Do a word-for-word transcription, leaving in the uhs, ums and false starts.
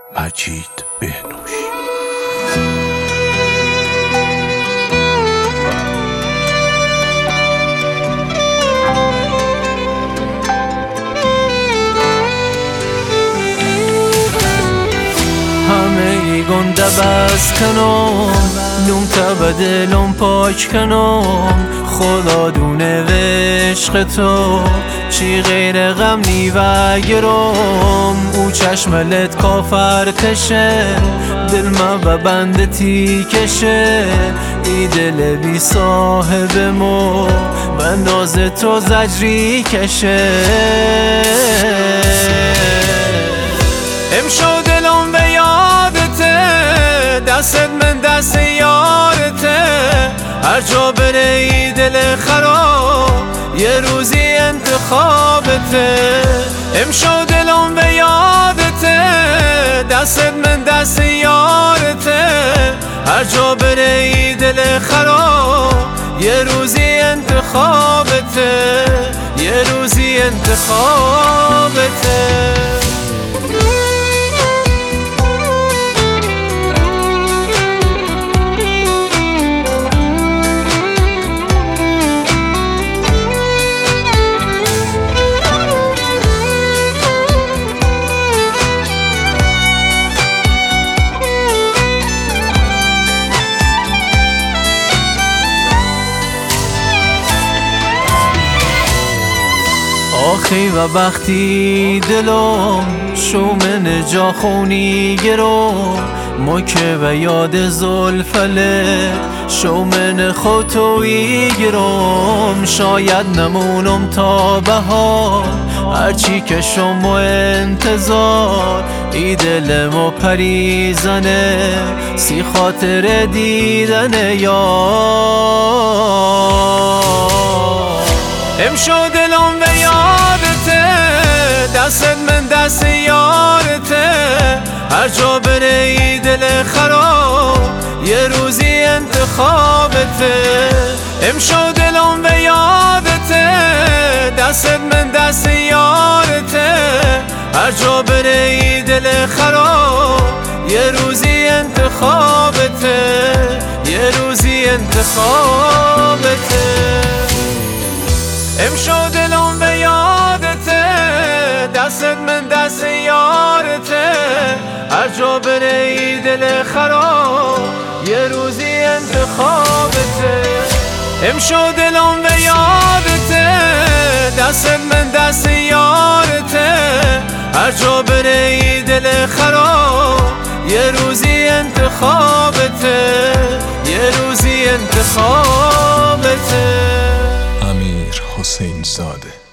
مجید بهنوش. همه گنده بس کنم لوم تا بدلم پاک کنم، خدا دونه و عشق تو چی غیر غم نیوگرم. او چشملت کافر کشه دل ما ببند تی کشه، ای دل بی صاحب مو و ناز تو زجری کشه. امشو دلم به یادته، دستت من دست یارته، هر جا بره ای دل خراب یه روزی انتخابته. امشو دلم به یادته، دستت من دست یارته، هر جا بره ای دل خراب یه روزی انتخابته، یه روزی انتخابته. آخی و بختی دلم شومن جا خونی گرو، مکه و یاد زلفله شومن خوتوی گرم. شاید نمونم تا بهار هرچی که شما انتظار، ای دلمو پریزنه سی خاطر دیدن یار. امشو دلم به یادته، دستت من دست یارته، هر جا بره ای دل خراب یه روزی انتخابته. امشو دلم به یادته، دستت من دست یارته، هر جا بره ای دل خراب یه روزی انتخابته، یه روزی انتخابته. امشو دلم به یادته، دستت من دست یارته، هر جا بره ای دل خراب یه روزی انتخابته. امشو دلم به یادته، دستت من دست یارته، هر جا بره ای دل خراب یه روزی انتخابته، یه روزی انتخابته. امیر حسین زاده.